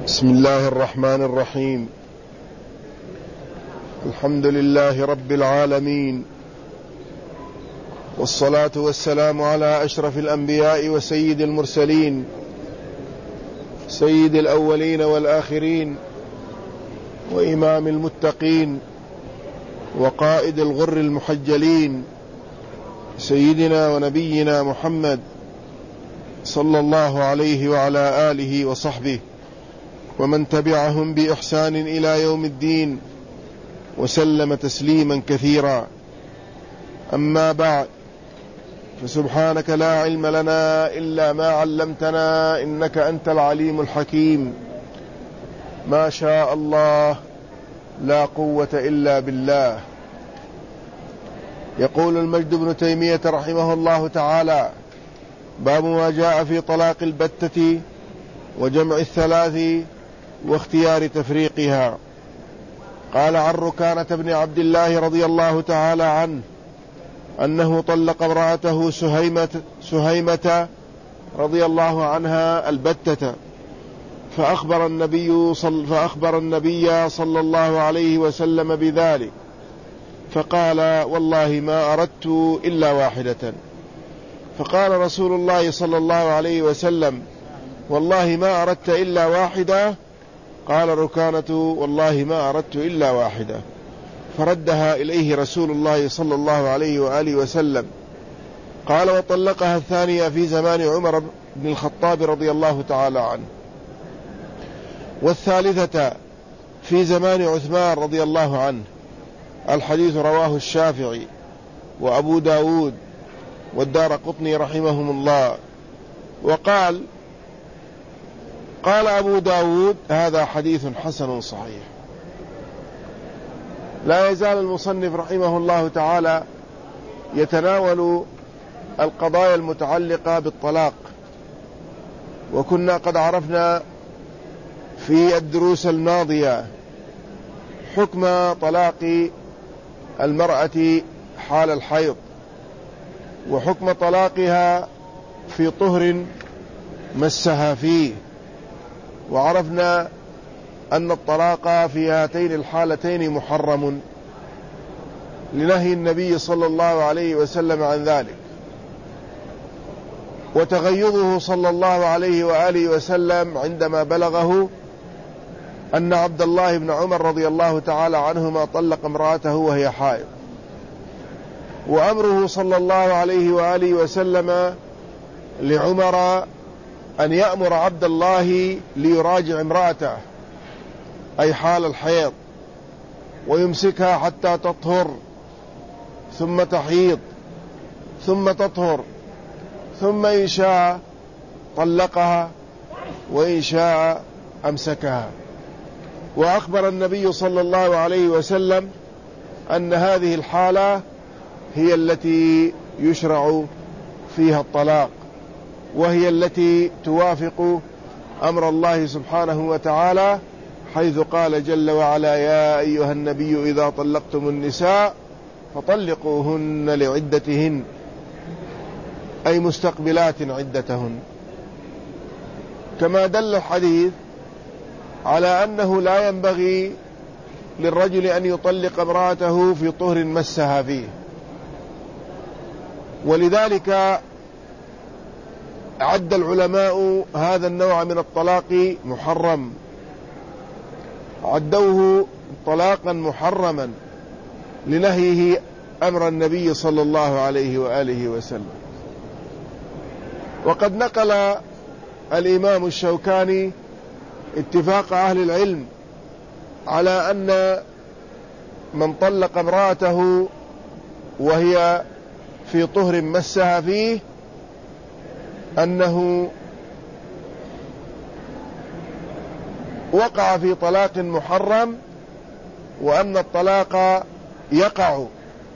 بسم الله الرحمن الرحيم. الحمد لله رب العالمين، والصلاة والسلام على أشرف الأنبياء وسيد المرسلين، سيد الأولين والآخرين، وإمام المتقين، وقائد الغر المحجلين، سيدنا ونبينا محمد صلى الله عليه وعلى آله وصحبه ومن تبعهم بإحسان إلى يوم الدين، وسلم تسليما كثيرا. أما بعد، فسبحانك لا علم لنا إلا ما علمتنا، إنك أنت العليم الحكيم. ما شاء الله لا قوة إلا بالله. يقول المجد بن تيمية رحمه الله تعالى: باب ما جاء في طلاق البتة وجمع الثلاث واختيار تفريقها. قال عن ركانة بن عبد الله رضي الله تعالى عنه أنه طلق امرأته سهيمة رضي الله عنها البتة، فأخبر النبي صلى الله عليه وسلم بذلك، فقال: والله ما أردت إلا واحدة. فقال رسول الله صلى الله عليه وسلم: والله ما أردت إلا واحدة؟ قال ركانة: والله ما أردت إلا واحدة. فردها إليه رسول الله صلى الله عليه وآله وسلم. قال: وطلقها الثانية في زمان عمر بن الخطاب رضي الله تعالى عنه، والثالثة في زمان عثمان رضي الله عنه. الحديث رواه الشافعي وأبو داود والدارقطني رحمهم الله. وقال أبو داود: هذا حديث حسن صحيح. لا يزال المصنف رحمه الله تعالى يتناول القضايا المتعلقة بالطلاق، وكنا قد عرفنا في الدروس الماضية حكم طلاق المرأة حال الحيض، وحكم طلاقها في طهر مسها فيه، وعرفنا أن الطلاق في هاتين الحالتين محرم لنهي النبي صلى الله عليه وسلم عن ذلك، وتغيظه صلى الله عليه وآله وسلم عندما بلغه أن عبد الله بن عمر رضي الله تعالى عنهما طلق امرأته وهي حائض، وأمره صلى الله عليه وآله وسلم لعمر أن يأمر عبد الله ليراجع امرأته، أي حال الحيض، ويمسكها حتى تطهر، ثم تحيض، ثم تطهر، ثم إن شاء طلقها وإن شاء أمسكها. وأخبر النبي صلى الله عليه وسلم أن هذه الحالة هي التي يشرع فيها الطلاق، وهي التي توافق أمر الله سبحانه وتعالى، حيث قال جل وعلا: يا أيها النبي إذا طلقتم النساء فطلقوهن لعدتهن، أي مستقبلات عدتهن. كما دل الحديث على أنه لا ينبغي للرجل أن يطلق امرأته في طهر مسها فيه، ولذلك عد العلماء هذا النوع من الطلاق محرم، عدوه طلاقا محرما لنهيه أمر النبي صلى الله عليه وآله وسلم. وقد نقل الإمام الشوكاني اتفاق أهل العلم على أن من طلق امرأته وهي في طهر مسها فيه أنه وقع في طلاق محرم، وأن الطلاق يقع،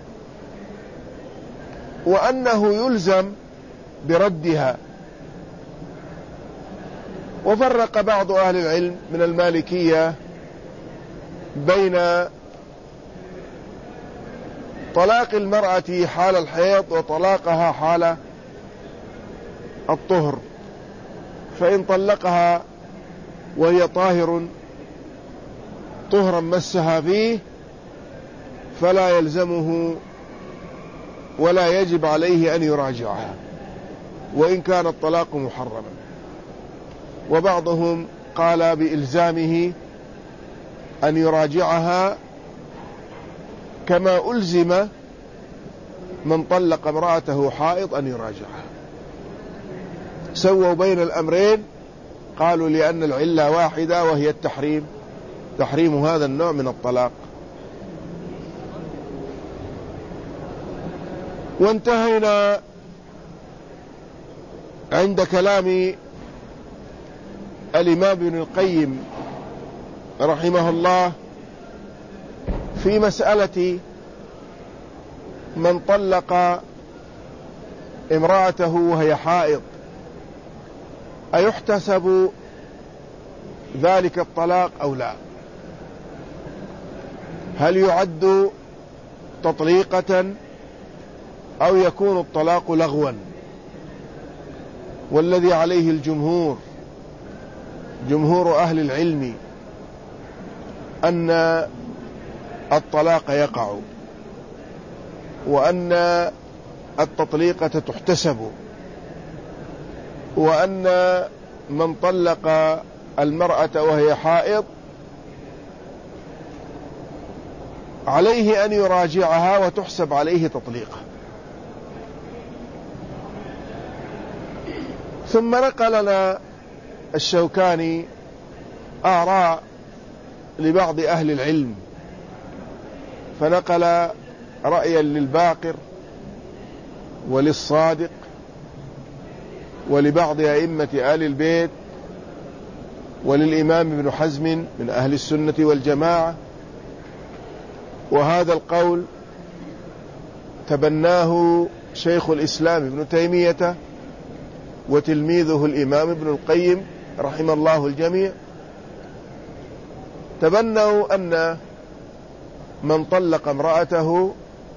وأنه يلزم بردها. وفرق بعض أهل العلم من المالكية بين طلاق المرأة حال الحيض وطلاقها حال الطهر، فإن طلقها وهي طاهر طهرا مسها فيه فلا يلزمه ولا يجب عليه أن يراجعها وإن كان الطلاق محرما. وبعضهم قال بإلزامه أن يراجعها كما ألزم من طلق امرأته حائض أن يراجعها. سووا بين الأمرين، قالوا لأن العلة واحدة وهي التحريم، تحريم هذا النوع من الطلاق. وانتهينا عند كلام الإمام ابن القيم رحمه الله في مسألة من طلق امرأته وهي حائض أيحتسب ذلك الطلاق أو لا؟ هل يعد تطليقة أو يكون الطلاق لغوا؟ والذي عليه الجمهور، جمهور أهل العلم، أن الطلاق يقع وأن التطليقة تحتسب، وأن من طلق المرأة وهي حائض عليه أن يراجعها وتحسب عليه تطليقة. ثم نقل لنا الشوكاني آراء لبعض أهل العلم، فنقل رأيا للباقر وللصادق ولبعض أئمة آل البيت وللإمام ابن حزم من أهل السنة والجماعة، وهذا القول تبناه شيخ الإسلام ابن تيمية وتلميذه الإمام ابن القيم رحم الله الجميع. تبنوا أن من طلق امرأته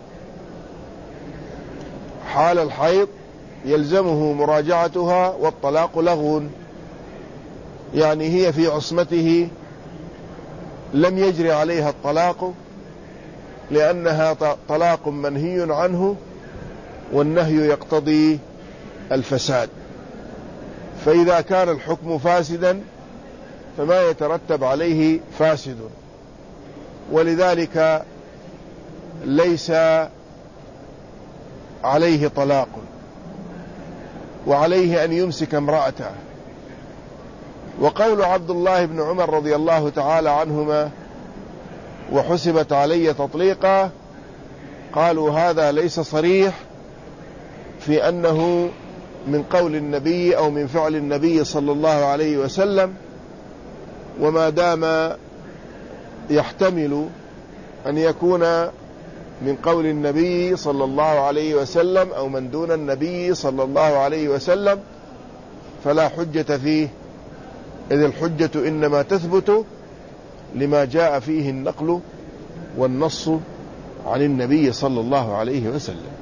حال الحيض يلزمه مراجعتها والطلاق لغو، يعني هي في عصمته لم يجري عليها الطلاق لأنها طلاق منهي عنه، والنهي يقتضي الفساد، فإذا كان الحكم فاسدا فما يترتب عليه فاسد، ولذلك ليس عليه طلاق وعليه أن يمسك امرأته. وقول عبد الله بن عمر رضي الله تعالى عنهما وحسبت علي تطليقا، قالوا هذا ليس صريح في أنه من قول النبي أو من فعل النبي صلى الله عليه وسلم، وما دام يحتمل أن يكون من قول النبي صلى الله عليه وسلم أو من دون النبي صلى الله عليه وسلم فلا حجة فيه، إذ الحجة إنما تثبت لما جاء فيه النقل والنص عن النبي صلى الله عليه وسلم.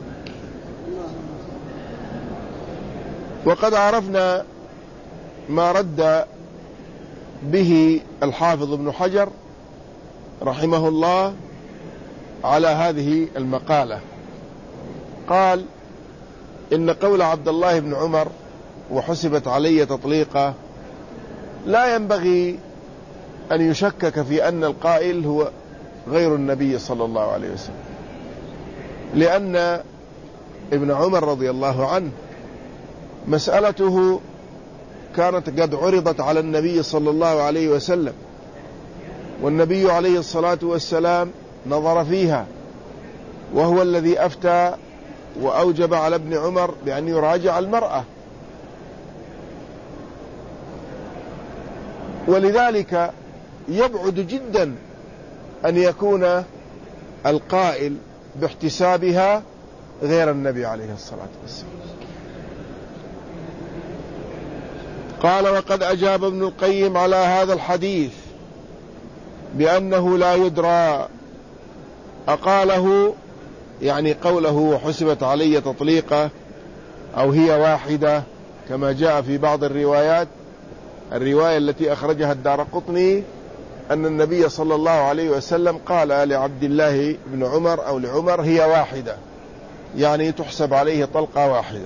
وقد عرفنا ما رد به الحافظ ابن حجر رحمه الله على هذه المقالة. قال إن قول عبد الله بن عمر وحسبت علي تطليقا لا ينبغي أن يشكك في أن القائل هو غير النبي صلى الله عليه وسلم، لأن ابن عمر رضي الله عنه مسألته كانت قد عرضت على النبي صلى الله عليه وسلم، والنبي عليه الصلاة والسلام نظر فيها، وهو الذي أفتى وأوجب على ابن عمر بأن يراجع المرأة. ولذلك يبعد جدا أن يكون القائل باحتسابها غير النبي عليه الصلاة والسلام. قال وقد أجاب ابن القيم على هذا الحديث بأنه لا يدرى أقاله، يعني قوله وحسبت علي تطليقة أو هي واحدة كما جاء في بعض الروايات، الرواية التي أخرجها الدارقطني أن النبي صلى الله عليه وسلم قال لعبد الله بن عمر أو لعمر: هي واحدة، يعني تحسب عليه طلقة واحدة.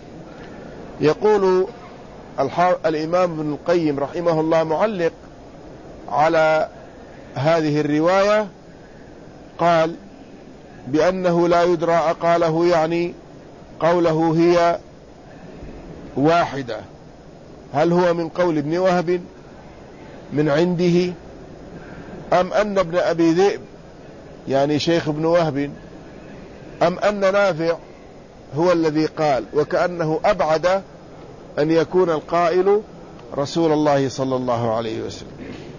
يقول الإمام ابن القيم رحمه الله معلق على هذه الرواية، قال بأنه لا يدرى أقاله، يعني قوله هي واحدة، هل هو من قول ابن وهب من عنده، أم أن ابن أبي ذئب يعني شيخ ابن وهب، أم أن نافع هو الذي قال، وكأنه أبعد أن يكون القائل رسول الله صلى الله عليه وسلم.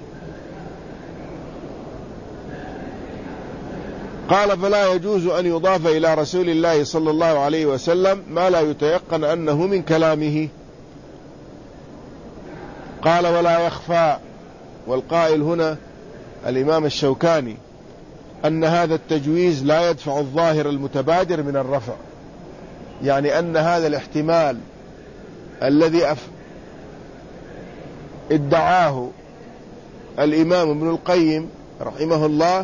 قال: فلا يجوز أن يضاف إلى رسول الله صلى الله عليه وسلم ما لا يتيقن أنه من كلامه. قال: ولا يخفى، والقائل هنا الإمام الشوكاني، أن هذا التجويز لا يدفع الظاهر المتبادر من الرفع، يعني أن هذا الاحتمال الذي ادعاه الإمام ابن القيم رحمه الله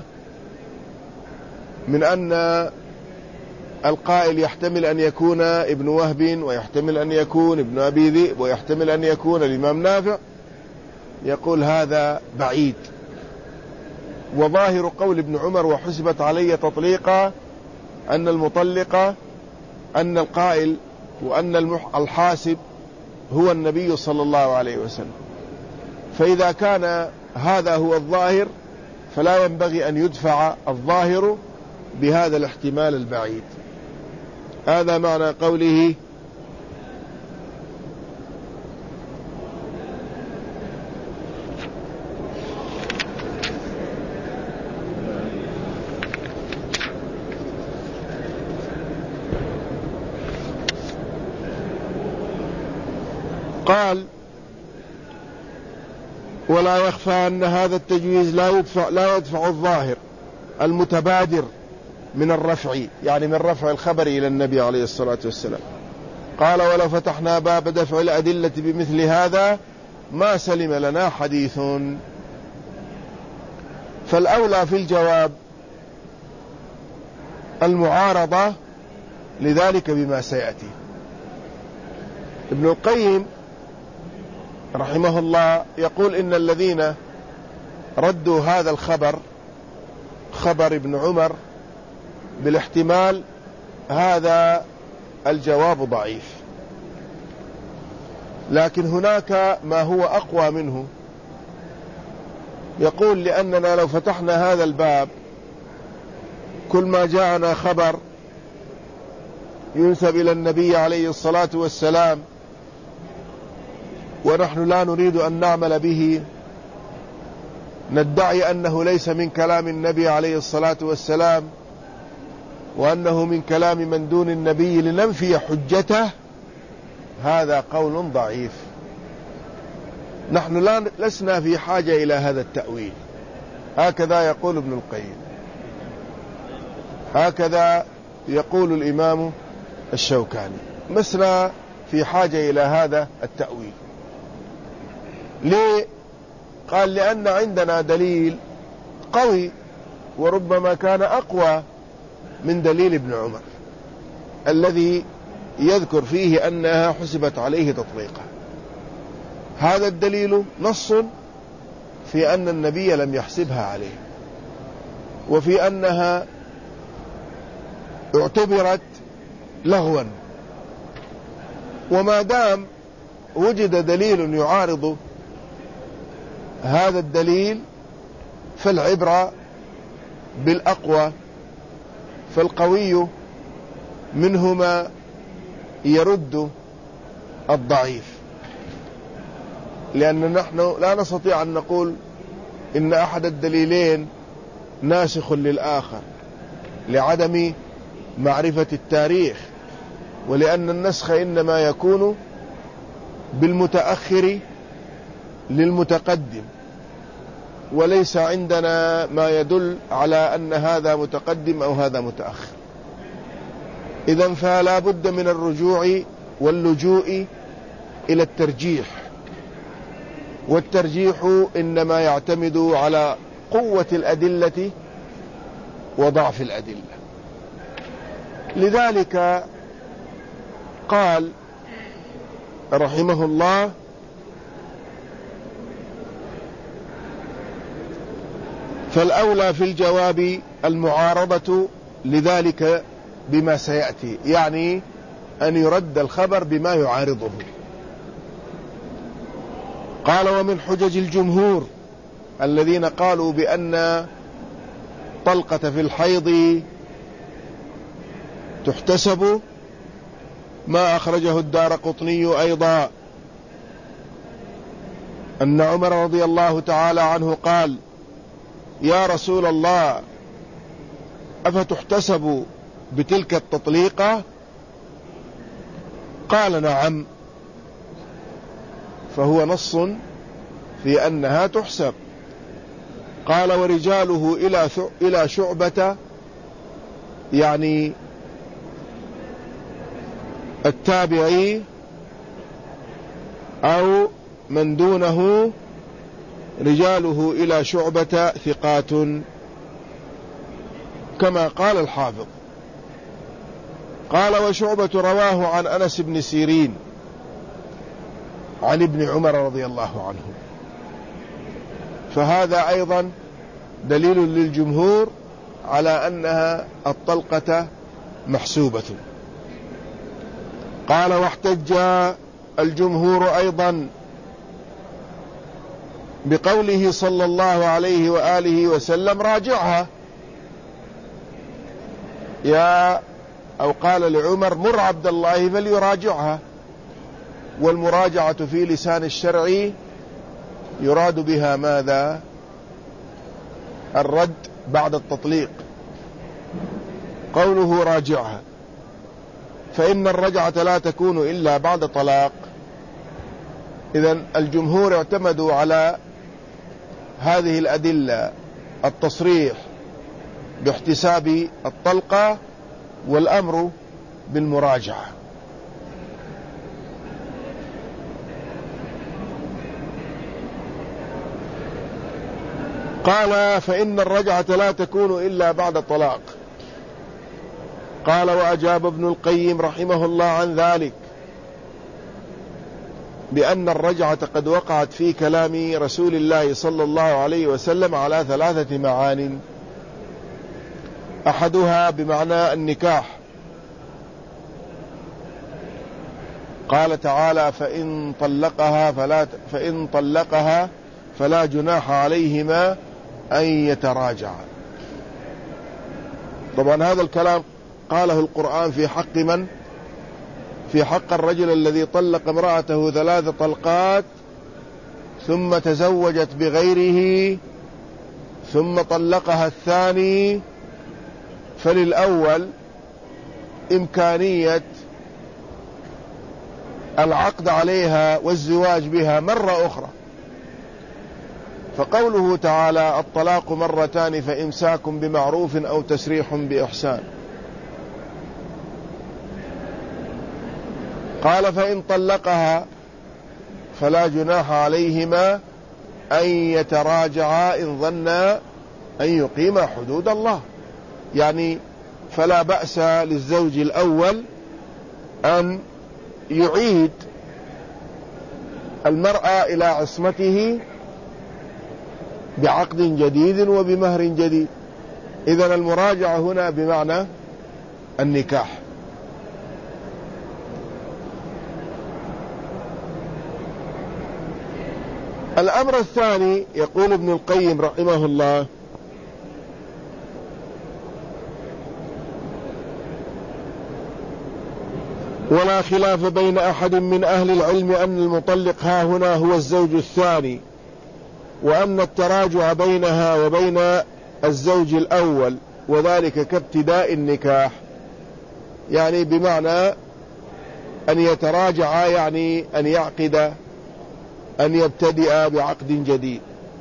من أن القائل يحتمل أن يكون ابن وهب، ويحتمل أن يكون ابن أبي ذئب، ويحتمل أن يكون الإمام نافع، يقول هذا بعيد. وظاهر قول ابن عمر: وحسبت علي تطليقا، أن المطلقة، أن القائل وأن الحاسب هو النبي صلى الله عليه وسلم. فإذا كان هذا هو الظاهر فلا ينبغي أن يدفع الظاهر بهذا الاحتمال البعيد. هذا معنى قوله: قال: ولا يخفى أن هذا التجويز لا يدفع الظاهر المتبادر من الرفع، يعني من رفع الخبر إلى النبي عليه الصلاة والسلام. قال: ولو فتحنا باب دفع الأدلة بمثل هذا ما سلم لنا حديث. فالأولى في الجواب المعارضة لذلك بما سيأتي. ابن القيم رحمه الله يقول: إن الذين ردوا هذا الخبر، خبر ابن عمر بالاحتمال، هذا الجواب ضعيف. لكن هناك ما هو أقوى منه. يقول: لأننا لو فتحنا هذا الباب كل ما جاءنا خبر ينسب إلى النبي عليه الصلاة والسلام ونحن لا نريد أن نعمل به، ندعي أنه ليس من كلام النبي عليه الصلاة والسلام وأنه من كلام من دون النبي لننفي حجته، هذا قول ضعيف. نحن لسنا في حاجة إلى هذا التأويل. هكذا يقول ابن القيم، هكذا يقول الإمام الشوكاني، لسنا في حاجة إلى هذا التأويل. ليه؟ قال: لأن عندنا دليل قوي وربما كان أقوى من دليل ابن عمر الذي يذكر فيه أنها حسبت عليه تطليقا. هذا الدليل نص في أن النبي لم يحسبها عليه، وفي أنها اعتبرت لغوا. وما دام وجد دليل يعارض هذا الدليل فالعبرة بالأقوى، فالقوي منهما يرد الضعيف. لأن نحن لا نستطيع أن نقول إن أحد الدليلين ناسخ للآخر لعدم معرفة التاريخ، ولأن النسخ إنما يكون بالمتأخر للمتقدم، وليس عندنا ما يدل على أن هذا متقدم أو هذا متأخر. إذن فلا بد من الرجوع واللجوء إلى الترجيح، والترجيح إنما يعتمد على قوة الأدلة وضعف الأدلة. لذلك قال رحمه الله: فالأولى في الجواب المعارضة لذلك بما سيأتي، يعني أن يرد الخبر بما يعارضه. قال: ومن حجج الجمهور الذين قالوا بأن طلقة في الحيض تحتسب ما أخرجه الدارقطني أيضا أن عمر رضي الله تعالى عنه قال: يا رسول الله، أفتحتسب بتلك التطليقة؟ قال: نعم. فهو نص في أنها تحسب. قال: ورجاله إلى شعبة، يعني التابعي أو من دونه، رجاله إلى شعبة ثقات كما قال الحافظ. قال: وشعبة رواه عن أنس بن سيرين عن ابن عمر رضي الله عنه. فهذا أيضا دليل للجمهور على أنها الطلقة محسوبة. قال: واحتج الجمهور أيضا بقوله صلى الله عليه وآله وسلم: راجعها، أو قال لعمر: مر عبد الله فليراجعها. والمراجعة في لسان الشرع يراد بها ماذا؟ الرد بعد التطليق. قوله راجعها، فإن الرجعة لا تكون إلا بعد طلاق. إذن الجمهور اعتمدوا على هذه الأدلة: التصريح باحتساب الطلقة والأمر بالمراجعة. قال: فإن الرجعة لا تكون إلا بعد طلاق. قال: وأجاب ابن القيم رحمه الله عن ذلك بأن الرجعة قد وقعت في كلام رسول الله صلى الله عليه وسلم على 3 معان: أحدها بمعنى النكاح. قال تعالى: فإن طلقها فلا جناح عليهما أن يتراجعا. طبعا هذا الكلام قاله القرآن في حق من؟ في حق الرجل الذي طلق امرأته 3 طلقات ثم تزوجت بغيره ثم طلقها الثاني، فللأول إمكانية العقد عليها والزواج بها مرة أخرى. فقوله تعالى: الطلاق مرتان فإمساك بمعروف أو تسريح بإحسان. قال: فإن طلقها فلا جناح عليهما أن يتراجعا إن ظنا أن يقيما حدود الله. يعني فلا بأس للزوج الأول أن يعيد المرأة إلى عصمته بعقد جديد وبمهر جديد. إذن المراجعة هنا بمعنى النكاح. الأمر الثاني، يقول ابن القيم رحمه الله: ولا خلاف بين أحد من أهل العلم أن المطلق ها هنا هو الزوج الثاني، وأن التراجع بينها وبين الزوج الأول، وذلك كابتداء النكاح. يعني بمعنى أن يتراجع، يعني أن يعقد، أن يبتدئ بعقد جديد.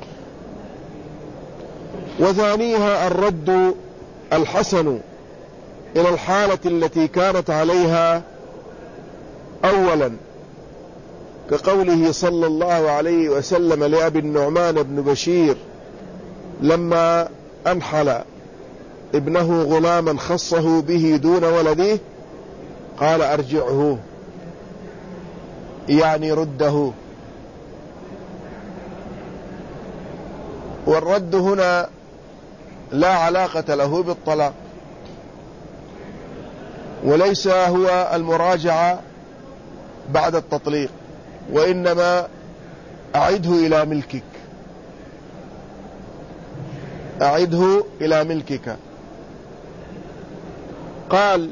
وثانيها الرد الحسن إلى الحالة التي كانت عليها أولا، كقوله صلى الله عليه وسلم لأبي النعمان بن بشير لما أنحل ابنه غلاما خصه به دون ولده قال أرجعه، يعني رده. والرد هنا لا علاقة له بالطلاق، وليس هو المراجعة بعد التطليق، وإنما أعده إلى ملكك، أعده إلى ملكك. قال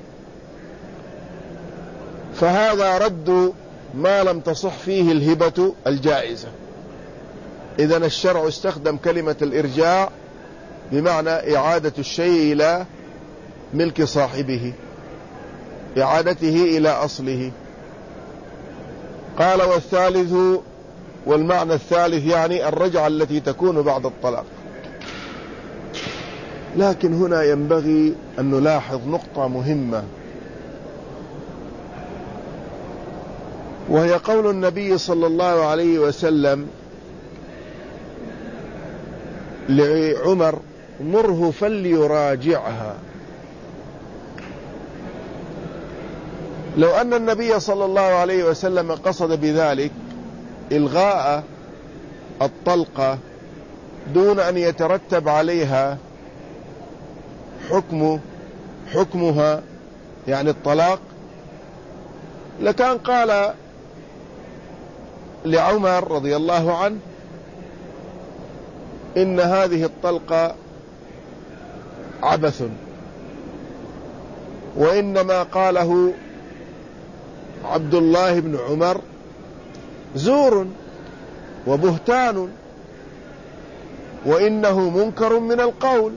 فهذا رد ما لم تصح فيه الهبة الجائزة. إذن الشرع استخدم كلمة الإرجاع بمعنى إعادة الشيء إلى ملك صاحبه، إعادته إلى أصله. قال والثالث، والمعنى الثالث يعني الرجعة التي تكون بعد الطلاق. لكن هنا ينبغي أن نلاحظ نقطة مهمة، وهي قول النبي صلى الله عليه وسلم لعمر مره فليراجعها. لو أن النبي صلى الله عليه وسلم قصد بذلك إلغاء الطلقة دون أن يترتب عليها حكمها يعني الطلاق، لكان قال لعمر رضي الله عنه إن هذه الطلقة عبث، وإنما قاله عبد الله بن عمر زور وبهتان، وإنه منكر من القول.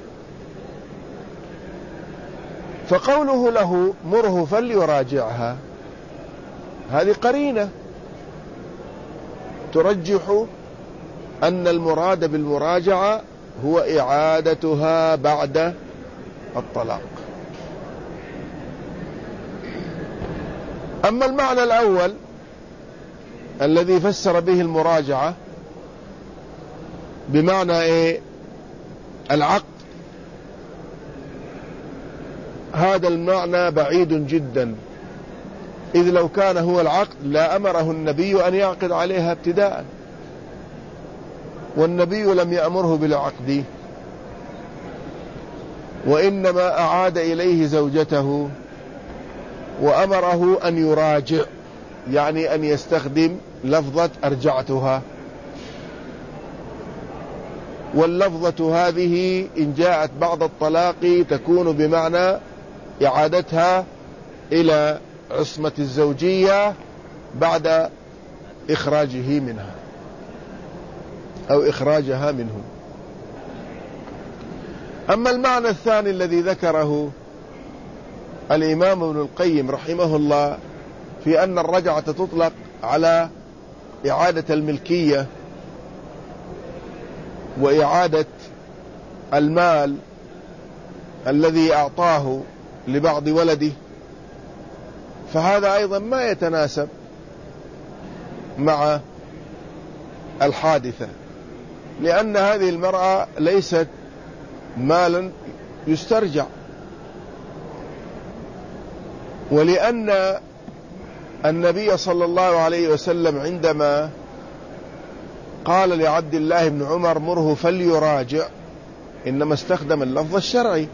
فقوله له مره فليراجعها هذه قرينة ترجح أن المراد بالمراجعة هو إعادتها بعد الطلاق. أما المعنى الأول الذي فسر به المراجعة بمعنى العقد، هذا المعنى بعيد جدا، إذ لو كان هو العقد لا أمره النبي أن يعقد عليها ابتداء، والنبي لم يأمره بالعقد، وإنما أعاد إليه زوجته وأمره أن يراجع، يعني أن يستخدم لفظة أرجعتها. واللفظة هذه إن جاءت بعد الطلاق تكون بمعنى إعادتها إلى عصمة الزوجية بعد إخراجه منها أو إخراجها منه. أما المعنى الثاني الذي ذكره الإمام ابن القيم رحمه الله في أن الرجعة تطلق على إعادة الملكية وإعادة المال الذي أعطاه لبعض ولده، فهذا أيضا ما يتناسب مع الحادثة، لأن هذه المرأة ليست مالا يسترجع، ولأن النبي صلى الله عليه وسلم عندما قال لعبد الله بن عمر مره فليراجع إنما استخدم اللفظ الشرعي،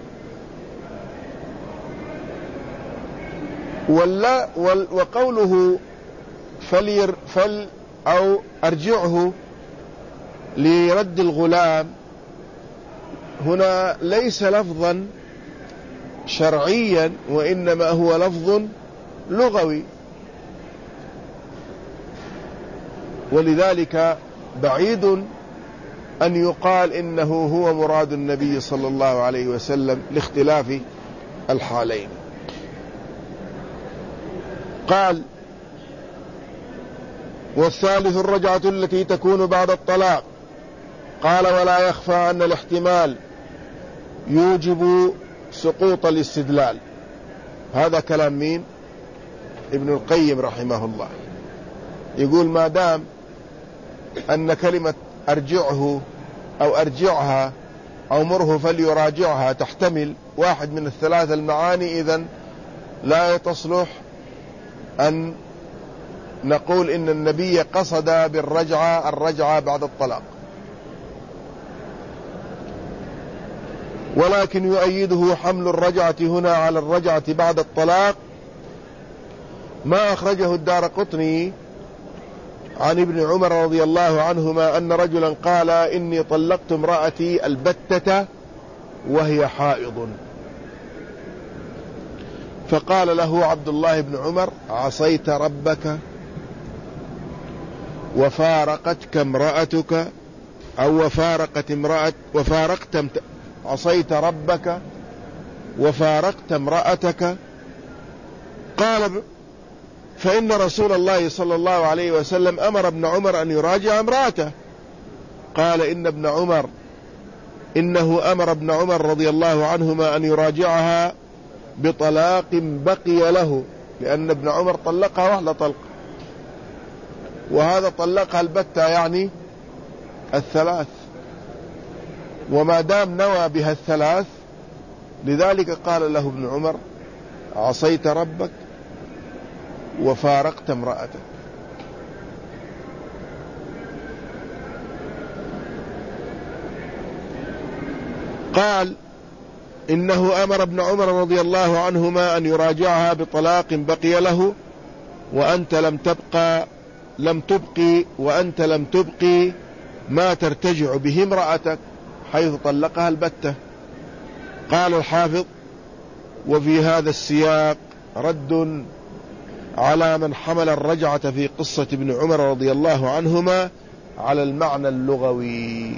وقوله فل أو أرجعه لرد الغلام هنا ليس لفظا شرعيا، وإنما هو لفظ لغوي، ولذلك بعيد أن يقال إنه هو مراد النبي صلى الله عليه وسلم لاختلاف الحالين. قال والثالث الرجعة التي تكون بعد الطلاق. قال ولا يخفى أن الاحتمال يوجب سقوط الاستدلال. هذا كلام مين؟ ابن القيم رحمه الله. يقول ما دام أن كلمة أرجعه أو أرجعها أو مره فليراجعها تحتمل واحد من الثلاث المعاني، إذن لا تصلح أن نقول إن النبي قصد الرجعة بعد الطلاق. ولكن يؤيده حمل الرجعة هنا على الرجعة بعد الطلاق ما أخرجه الدارقطني عن ابن عمر رضي الله عنهما أن رجلا قال إني طلقت امرأتي البتة وهي حائض، فقال له عبد الله بن عمر عصيت ربك وفارقتك امرأتك أو عصيت ربك وفارقت امرأتك. قال فإن رسول الله صلى الله عليه وسلم أمر ابن عمر أن يراجع امرأته. قال إنه أمر ابن عمر رضي الله عنهما أن يراجعها بطلاق بقي له، لأن ابن عمر طلقها واحدة طلق، وهذا طلقها البتة يعني الثلاث، وما دام نوى بها الثلاث لذلك قال له ابن عمر عصيت ربك وفارقت امرأتك. قال إنه أمر ابن عمر رضي الله عنهما أن يراجعها بطلاق بقي له وأنت لم تبقي ما ترتجع به امرأتك، حيث طلقها البتة. قال الحافظ وفي هذا السياق رد على من حمل الرجعة في قصة ابن عمر رضي الله عنهما على المعنى اللغوي،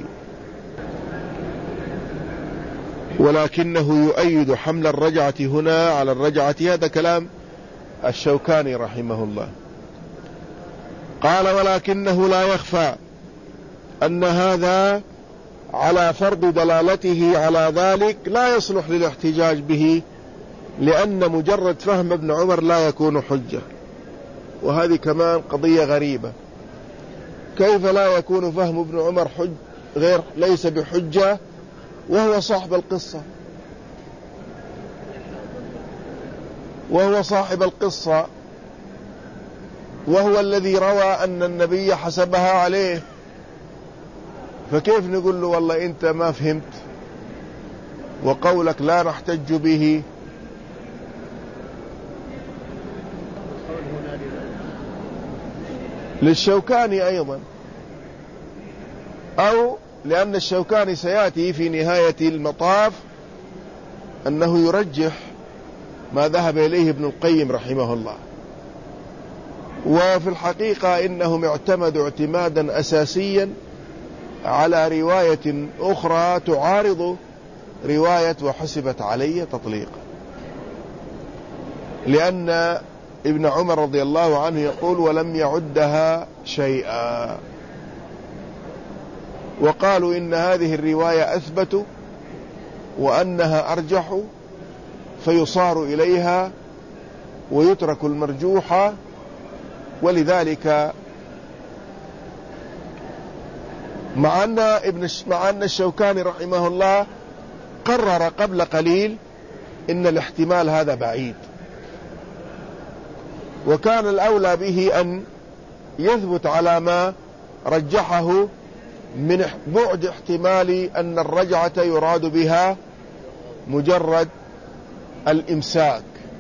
ولكنه يؤيد حمل الرجعة هنا على الرجعة. هذا كلام الشوكاني رحمه الله. قال ولكنه لا يخفى أن هذا على فرض دلالته على ذلك لا يصلح للاحتجاج به، لأن مجرد فهم ابن عمر لا يكون حجة. وهذه كمان قضية غريبة، كيف لا يكون فهم ابن عمر ليس بحجة وهو صاحب القصة وهو الذي روى أن النبي حسبها عليه، فكيف نقول له والله أنت ما فهمت وقولك لا نحتج به؟ للشوكاني أيضا، أو لأن الشوكاني سيأتي في نهاية المطاف أنه يرجح ما ذهب إليه ابن القيم رحمه الله. وفي الحقيقة إنهم اعتمدوا اعتمادا أساسيا على رواية أخرى تعارض رواية وحسبت علي تطليقا، لأن ابن عمر رضي الله عنه يقول ولم يعدها شيئا، وقالوا إن هذه الرواية أثبت وأنها أرجح، فيصار إليها ويترك المرجوح. ولذلك مع أن الشوكاني رحمه الله قرر قبل قليل إن الاحتمال هذا بعيد، وكان الأولى به أن يثبت على ما رجحه من بعد احتمال أن الرجعة يراد بها مجرد الإمساك.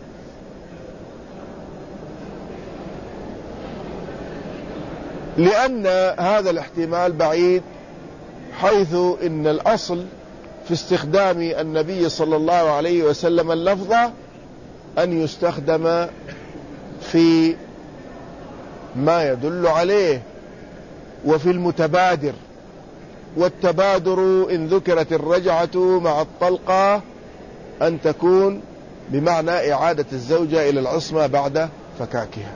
لأن هذا الاحتمال بعيد، حيث إن الأصل في استخدام النبي صلى الله عليه وسلم اللفظ أن يستخدم في ما يدل عليه وفي المتبادر، والتبادر إن ذكرت الرجعة مع الطلقة أن تكون بمعنى إعادة الزوجة إلى العصمة بعد فكاكها.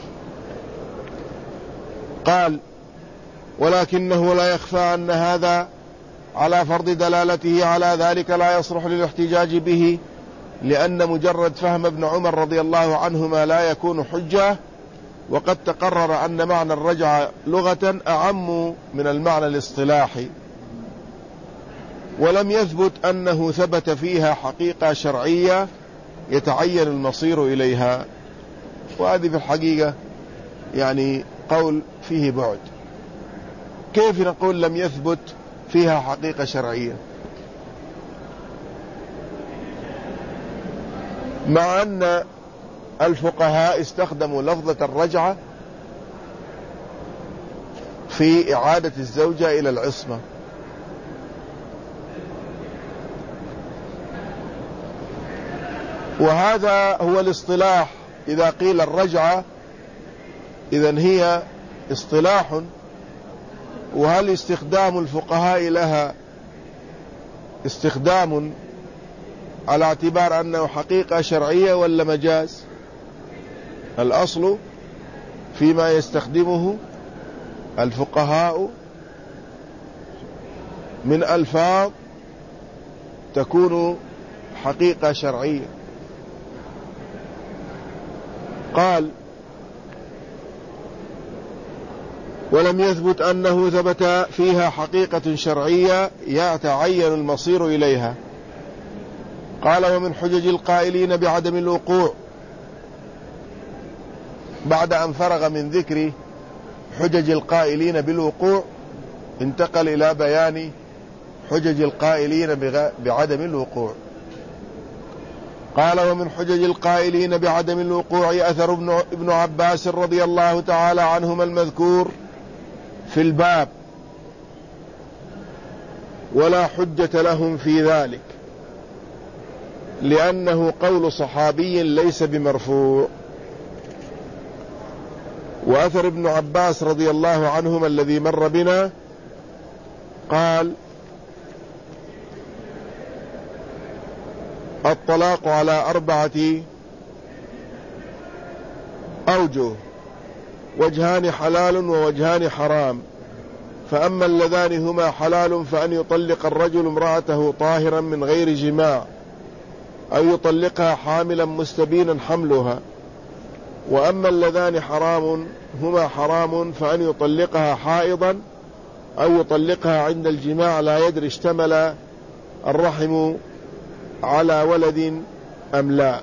قال ولكنه لا يخفى أن هذا على فرض دلالته على ذلك لا يصلح للاحتجاج به، لأن مجرد فهم ابن عمر رضي الله عنهما لا يكون حجة، وقد تقرر أن معنى الرجعة لغة أعم من المعنى الاصطلاحي، ولم يثبت أنه ثبت فيها حقيقة شرعية يتعين المصير إليها. وهذه في الحقيقة يعني قول فيه بعد. كيف نقول لم يثبت فيها حقيقة شرعية مع أن الفقهاء استخدموا لفظة الرجعة في إعادة الزوجة إلى العصمة؟ وهذا هو الاصطلاح. إذا قيل الرجعة إذن هي اصطلاح، وهل استخدام الفقهاء لها استخدام على اعتبار أنه حقيقة شرعية ولا مجاز؟ الأصل فيما يستخدمه الفقهاء من ألفاظ تكون حقيقة شرعية. قال: ولم يثبت أنه ثبت فيها حقيقة شرعية يتعين المصير إليها. قال: ومن حجج القائلين بعدم الوقوع، بعد أن فرغ من ذكر حجج القائلين بالوقوع انتقل إلى بيان حجج القائلين بعدم الوقوع. قال: ومن حجج القائلين بعدم الوقوع أثر ابن عباس رضي الله تعالى عنهما المذكور في الباب، ولا حجة لهم في ذلك لأنه قول صحابي ليس بمرفوع. وأثر ابن عباس رضي الله عنهما الذي مر بنا قال: الطلاق على 4 أوجه، وجهان حلال ووجهان حرام، فأما اللذان هما حلال فأن يطلق الرجل امرأته طاهرا من غير جماع، أو يطلقها حاملا مستبينا حملها، وأما اللذان حرام هما حرام فأن يطلقها حائضا أو يطلقها عند الجماع لا يدري اشتمل الرحم على ولد أم لا.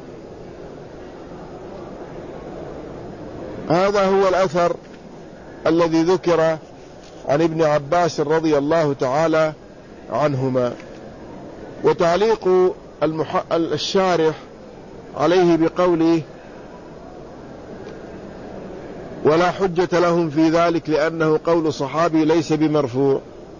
هذا هو الأثر الذي ذكر عن ابن عباس رضي الله تعالى عنهما. وتعليق الشارح عليه بقوله: ولا حجة لهم في ذلك لأنه قول صحابي ليس بمرفوع،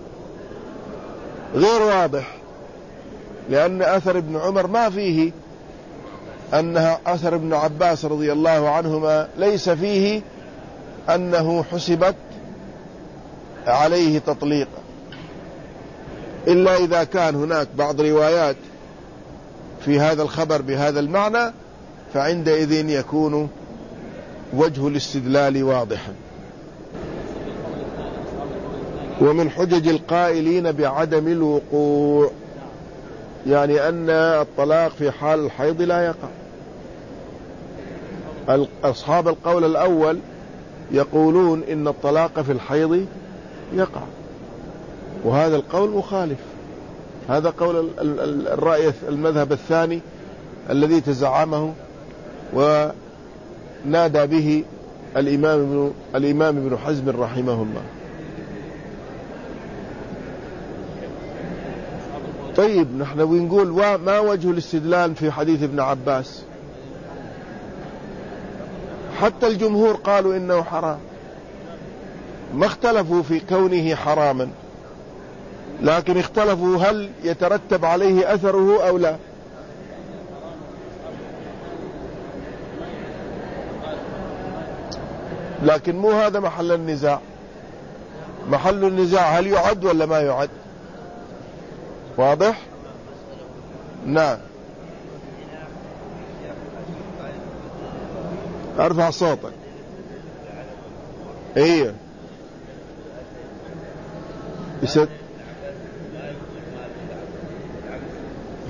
غير واضح، لأن أثر ابن عمر ما فيه أنها أثر ابن عباس رضي الله عنهما ليس فيه أنه حسبت عليه تطليقا، إلا إذا كان هناك بعض روايات في هذا الخبر بهذا المعنى، فعندئذ يكون وجه الاستدلال واضحا. ومن حجج القائلين بعدم الوقوع، يعني أن الطلاق في حال الحيض لا يقع. أصحاب القول الأول يقولون إن الطلاق في الحيض يقع، وهذا القول مخالف. هذا قول الرأي المذهب الثاني الذي تزعمه ونادى به الإمام ابن حزم رحمه الله. طيب، نحن بنقول ما وجه الاستدلال في حديث ابن عباس؟ حتى الجمهور قالوا إنه حرام، ما اختلفوا في كونه حراما، لكن اختلفوا هل يترتب عليه أثره أو لا. لكن مو هذا محل النزاع. محل النزاع هل يعد ولا ما يعد؟ واضح؟ نعم. ارفع صوتك. ايه يسد.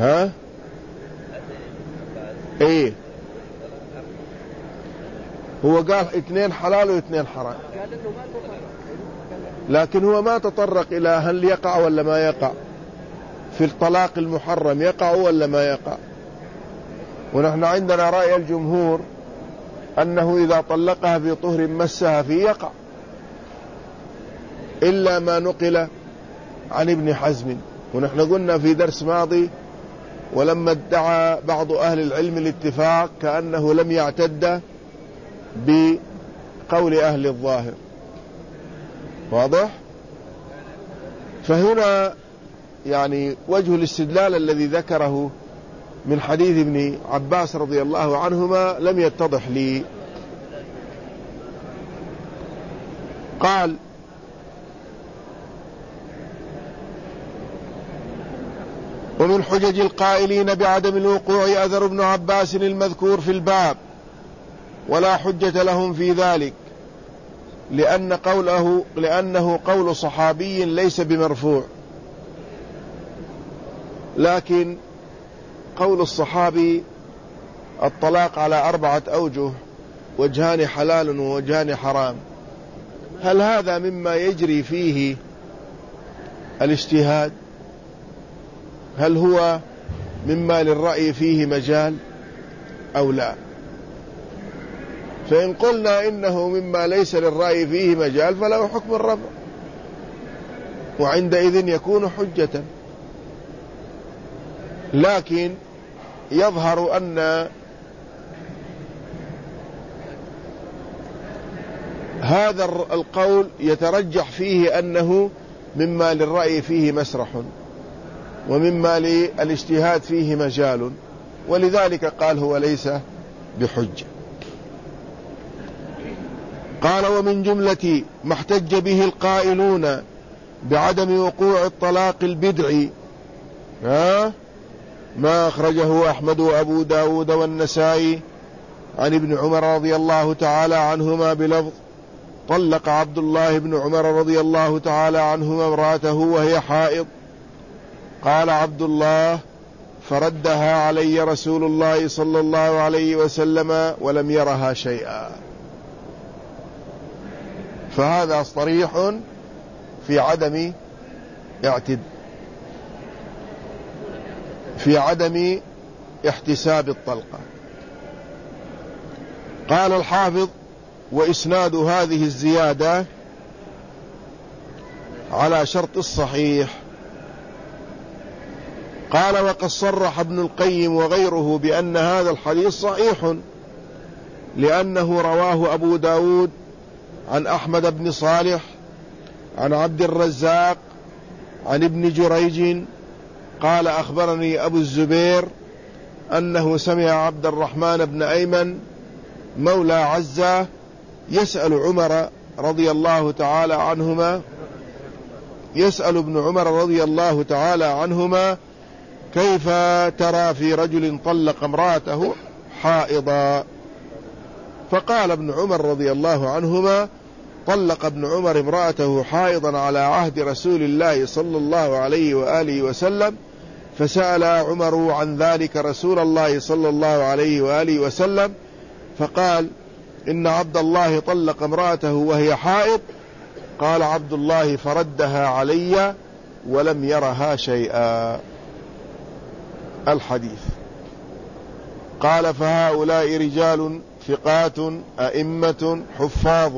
ها ايه، هو هو قال 2 حلال و2 حرام، لكن هو ما تطرق إلى هل يقع ولا ما يقع في الطلاق المحرم، يقع ولا ما يقع. ونحن عندنا رأي الجمهور أنه إذا طلقها في طهر مسها فيه يقع، إلا ما نقل عن ابن حزم. ونحن قلنا في درس ماضي ولما ادعى بعض أهل العلم الاتفاق كأنه لم يعتد بقول أهل الظاهر. واضح؟ فهنا يعني وجه الاستدلال الذي ذكره من حديث ابن عباس رضي الله عنهما لم يتضح لي. قال: ومن حجج القائلين بعدم الوقوع أثر ابن عباس المذكور في الباب، ولا حجة لهم في ذلك، لأنه قول صحابي ليس بمرفوع. لكن قول الصحابي الطلاق على 4 أوجه، وجهان حلال ووجهان حرام، هل هذا مما يجري فيه الاجتهاد؟ هل هو مما للرأي فيه مجال أو لا؟ فإن قلنا إنه مما ليس للرأي فيه مجال فله حكم الرفع، وعندئذ يكون حجة. لكن يظهر أن هذا القول يترجح فيه أنه مما للرأي فيه مسرح، ومما للاجتهاد فيه مجال، ولذلك قال هو ليس بحجة. قال: ومن جملة ما احتج به القائلون بعدم وقوع الطلاق البدعي ما أخرجه أحمد وأبو داود والنسائي عن ابن عمر رضي الله تعالى عنهما بلفظ: طلق عبد الله بن عمر رضي الله تعالى عنهما امرأته وهي حائض. قال عبد الله: فردها علي رسول الله صلى الله عليه وسلم ولم يرها شيئا. فهذا صريح في عدم احتساب الطلقة. قال الحافظ: وإسناد هذه الزيادة على شرط الصحيح. قال: وقد صرح ابن القيم وغيره بأن هذا الحديث صحيح، لأنه رواه أبو داود عن أحمد بن صالح عن عبد الرزاق عن ابن جريج قال: أخبرني أبو الزبير أنه سمع عبد الرحمن بن أيمن مولى عزة يسأل ابن عمر رضي الله تعالى عنهما كيف ترى في رجل طلق امرأته حائضا. فقال ابن عمر رضي الله عنهما: طلق ابن عمر امرأته حائضا على عهد رسول الله صلى الله عليه وآله وسلم، فسأل عمر عن ذلك رسول الله صلى الله عليه وآله وسلم، فقال: إن عبد الله طلق امرأته وهي حائض. قال عبد الله: فردها علي ولم يرها شيئا. الحديث. قال: فهؤلاء رجال ثقات أئمة حفاظ.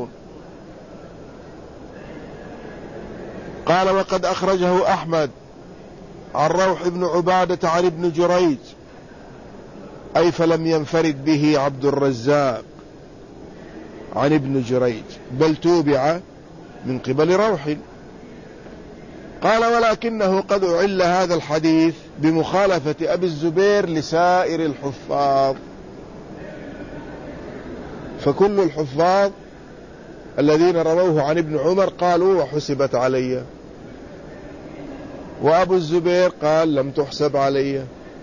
قال: وقد أخرجه أحمد عن روح بن عبادة عن ابن جريج، أي فلم ينفرد به عبد الرزاق عن ابن جريج، بل توبع من قبل روح. قال: ولكنه قد أعل هذا الحديث بمخالفة أبي الزبير لسائر الحفاظ، فكل الحفاظ الذين رووه عن ابن عمر قالوا: وحسبت علي، وأبو الزبير قال: لم تحسب علي.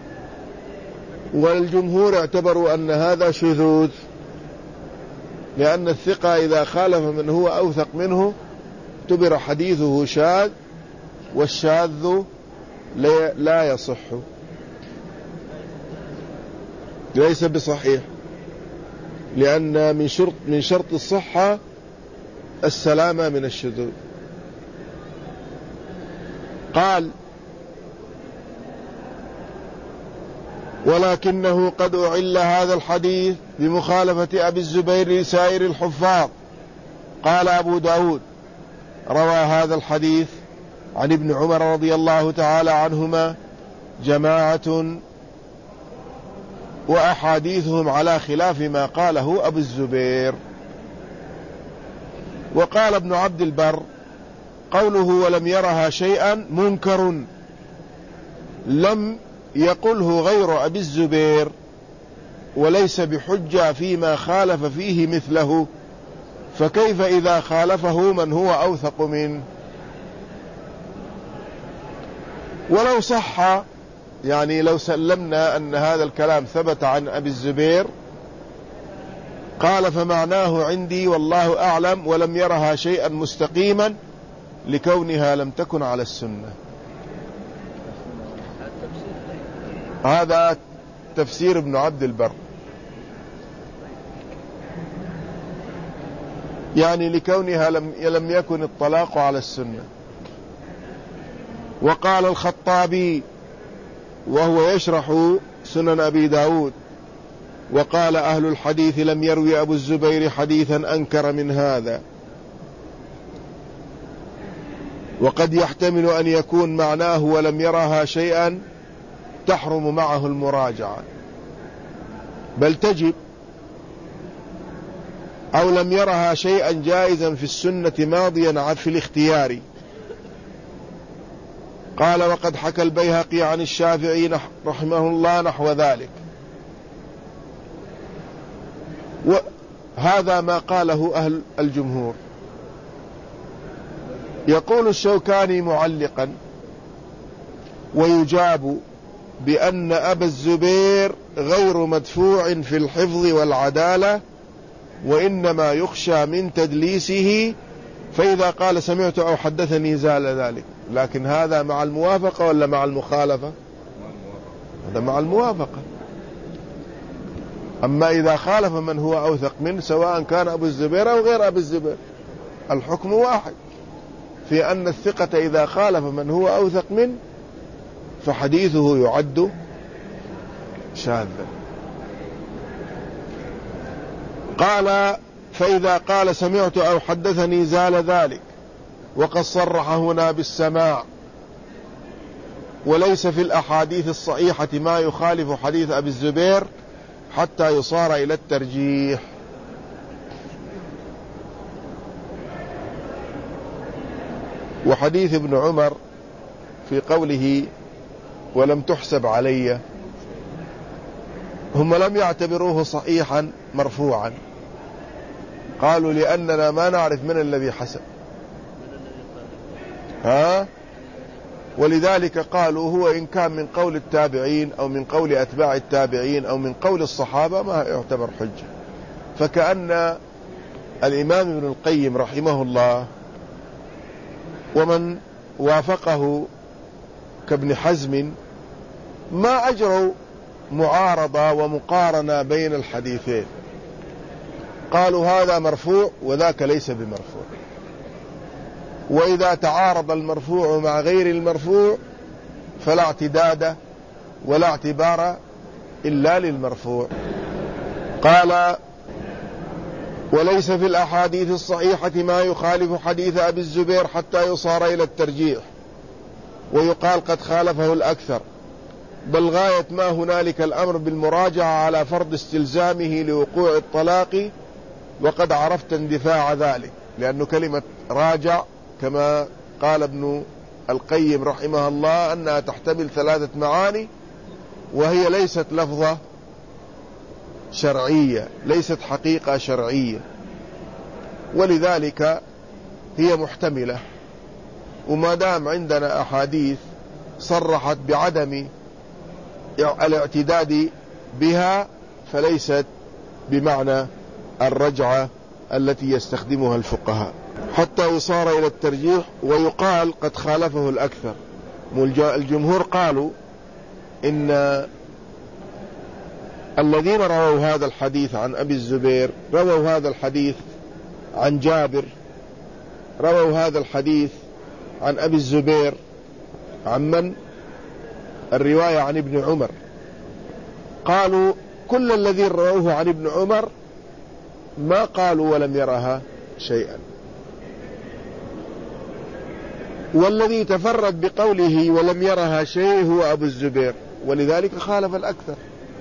والجمهور اعتبروا أن هذا شذوذ، لأن الثقة إذا خالف من هو أوثق منه اعتبر حديثه شاذ، والشاذ لا يصح، ليس بصحيح. لأن من شرط الصحة السلامة من الشذوذ. قال: ولكنه قد أعل هذا الحديث بمخالفة أبي الزبير لسائر الحفاظ. قال أبو داود: روى هذا الحديث عن ابن عمر رضي الله تعالى عنهما جماعة وأحاديثهم على خلاف ما قاله أبو الزبير. وقال ابن عبد البر: قوله ولم يرها شيئا منكر، لم يقله غير أبي الزبير، وليس بحجة فيما خالف فيه مثله، فكيف إذا خالفه من هو أوثق منه؟ ولو صح، يعني لو سلمنا أن هذا الكلام ثبت عن أبي الزبير، قال: فمعناه عندي والله أعلم ولم يرها شيئا مستقيما لكونها لم تكن على السنة. هذا تفسير ابن عبد البر، يعني لكونها لم يكن الطلاق على السنة. وقال الخطابي وهو يشرح سنن أبي داود: وقال أهل الحديث لم يروي أبو الزبير حديثا أنكر من هذا، وقد يحتمل أن يكون معناه ولم يرها شيئا تحرم معه المراجعة، بل تجب، أو لم يرها شيئا جائزا في السنة ماضيا في الاختيار. قال: وقد حكى البيهقي عن الشافعي رحمه الله نحو ذلك. وهذا ما قاله أهل الجمهور. يقول الشوكاني معلقا: ويجاب بأن أبا الزبير غير مدفوع في الحفظ والعدالة، وإنما يخشى من تدليسه، فإذا قال سمعت أو حدثني زال ذلك. لكن هذا مع الموافقة ولا مع المخالفة؟ هذا مع الموافقة. أما إذا خالف من هو أوثق منه، سواء كان أبو الزبير أو غير أبو الزبير، الحكم واحد في أن الثقة إذا خالف من هو أوثق منه فحديثه يعد شاذا. قال: فإذا قال سمعت أو حدثني زال ذلك، وقد صرح هنا بالسماع، وليس في الأحاديث الصحيحة ما يخالف حديث أبي الزبير حتى يصار إلى الترجيح. وحديث ابن عمر في قوله ولم تحسب علي، هم لم يعتبروه صحيحا مرفوعا، قالوا لأننا ما نعرف من الذي حسب، ولذلك قالوا هو إن كان من قول التابعين أو من قول أتباع التابعين أو من قول الصحابة ما يعتبر حجة. فكأن الإمام ابن القيم رحمه الله ومن وافقه كابن حزم ما أجروا معارضة ومقارنة بين الحديثين، قالوا هذا مرفوع وذاك ليس بمرفوع، وإذا تعارض المرفوع مع غير المرفوع فلا اعتداد ولا اعتبار إلا للمرفوع. قال: وليس في الأحاديث الصحيحة ما يخالف حديث أبي الزبير حتى يصار إلى الترجيح، ويقال قد خالفه الأكثر، بل غاية ما هنالك الأمر بالمراجعة على فرض استلزامه لوقوع الطلاق، وقد عرفت اندفاع ذلك، لأن كلمة راجع كما قال ابن القيم رحمه الله أنها تحتمل 3 معاني، وهي ليست لفظة شرعية، ليست حقيقة شرعية، ولذلك هي محتملة. وما دام عندنا أحاديث صرحت بعدم الاعتداد بها فليست بمعنى الرجعة التي يستخدمها الفقهاء، حتى يصار إلى الترجيح. ويقال قد خالفه الأكثر. الجمهور قالوا إن الذين رووا هذا الحديث عن أبي الزبير رووا هذا الحديث عن جابر، رووا هذا الحديث عن أبي الزبير عن من؟ الرواية عن ابن عمر. قالوا كل الذين رووه عن ابن عمر ما قالوا ولم يرها شيئا، والذي تفرد بقوله ولم يرها شيء هو أبو الزبير، ولذلك خالف الأكثر.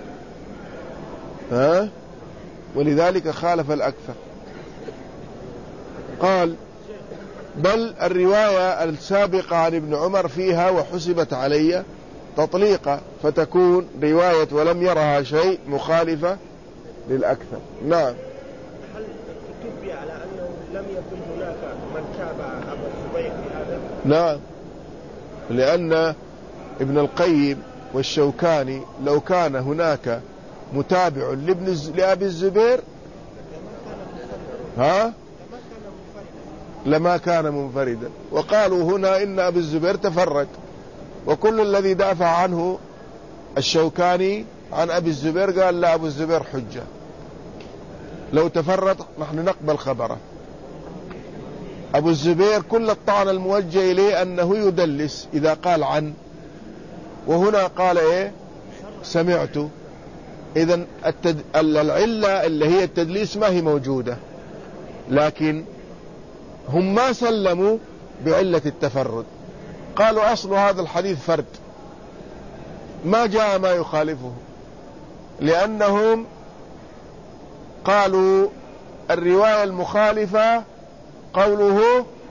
ولذلك خالف الأكثر. قال بل الرواية السابقة عن ابن عمر فيها وحسبت علي تطليقة، فتكون رواية ولم يرها شيء مخالفة للأكثر. نعم. هل تتبع على أنه لم يكن هناك من تابع أبو الزبير في هذا؟ نعم، لأن ابن القيم والشوكاني لو كان هناك متابع لأبي الزبير لما كان منفردا. وقالوا هنا إن أبي الزبير تفرد، وكل الذي دافع عنه الشوكاني عن أبي الزبير قال لا، أبو الزبير حجة، لو تفرد نحن نقبل خبره. أبو الزبير كل الطعن الموجه إليه أنه يدلس إذا قال عن، وهنا قال إيه؟ سمعت. إذن العلة اللي هي التدليس ما هي موجودة، لكن هم ما سلموا بعلة التفرد، قالوا أصل هذا الحديث فرد، ما جاء ما يخالفه، لأنهم قالوا الرواية المخالفة قوله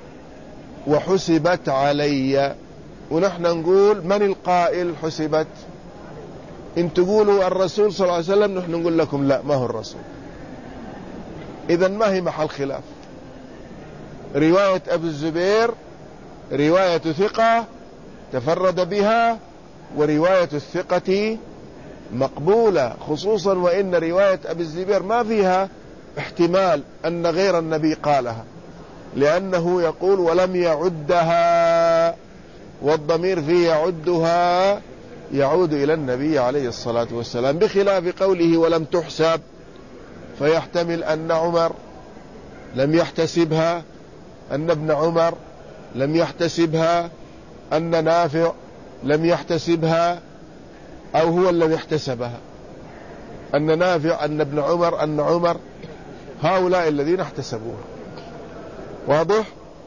وحسبت علي، ونحن نقول من القائل حسبت؟ إن تقولوا الرسول صلى الله عليه وسلم نحن نقول لكم لا، ما هو الرسول. إذن ما هي محل خلاف. رواية أبي الزبير رواية ثقة تفرد بها، ورواية الثقة مقبولة، خصوصا وإن رواية أبي الزبير ما فيها احتمال أن غير النبي قالها، لأنه يقول ولم يعدها، والضمير فيه يعدها يعود إلى النبي عليه الصلاة والسلام، بخلاف قوله ولم تحسب، فيحتمل أن عمر لم يحتسبها، أن ابن عمر لم يحتسبها، أن نافع لم يحتسبها، أو هو الذي احتسبها، أن نافع، أن ابن عمر، أن عمر، هؤلاء الذين احتسبوها. واضح؟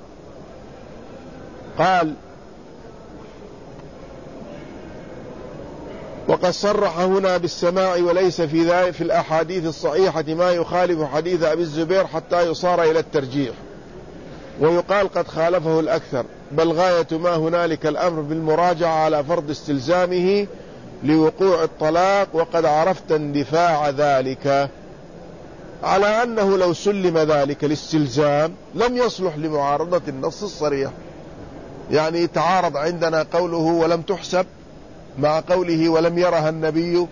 قال وقد صرح هنا بالسماع، وليس في ذلك في الأحاديث الصحيحة ما يخالف حديث أبي الزبير حتى يصار إلى الترجيح، ويقال قد خالفه الأكثر، بل غاية ما هنالك الأمر بالمراجعة على فرض استلزامه لوقوع الطلاق، وقد عرفت اندفاع ذلك، على أنه لو سلم ذلك الاستلزام لم يصلح لمعارضة النص الصريح. يعني تعارض عندنا قوله ولم تحسب مع قوله ولم يرها النبي،